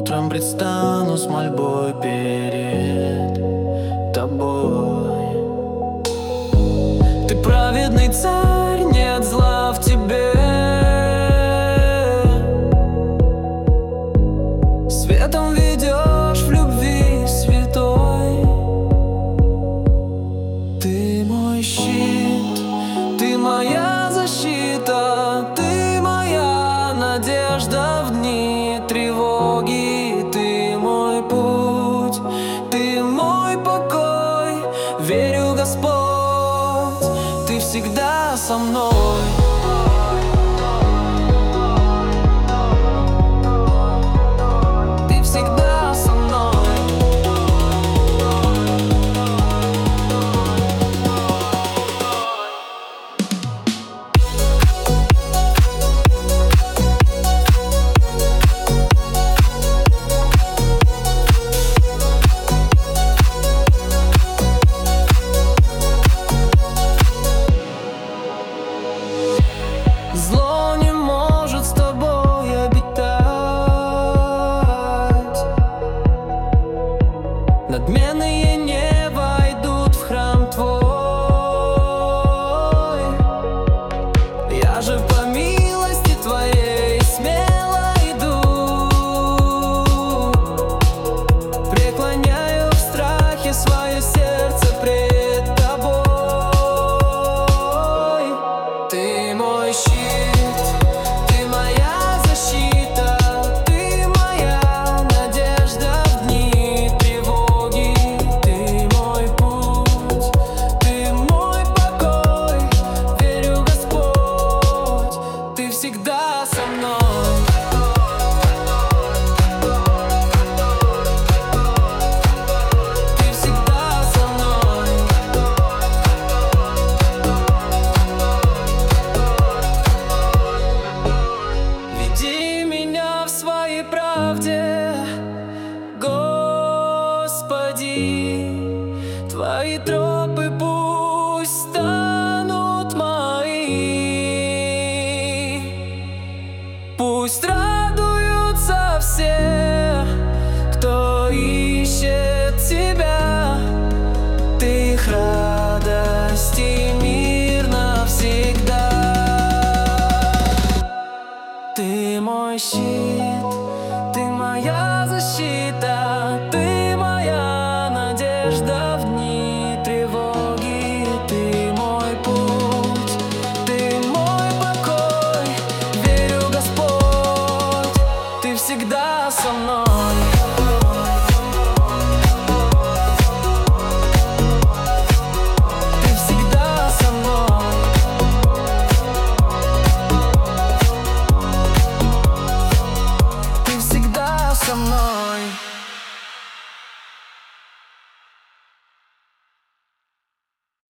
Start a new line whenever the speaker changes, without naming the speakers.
Утром предстану с мольбой перед тобой. Ты праведный царь, нет зла в тебе. Светом ведешь в любви святой. Ты мой щит, ты моя защита, ты моя надежда в дни тревоги. Ты мой путь, ты мой покой. Верю, Господь, ты всегда со мной. Зло не может с тобой обитать. Надменные не войдут в храм твой. Я же по милости твоей смело иду. Преклоняю в страхе свое сердце пред тобой. Ты мой щит, всегда со мной. Ты всегда со мной. Веди меня в своей правде, Господи. Твои тропы пусть станут мои. Пусть радуются все, кто ищет тебя. Ты их радость и мир навсегда. Ты мой щит, ты моя защита.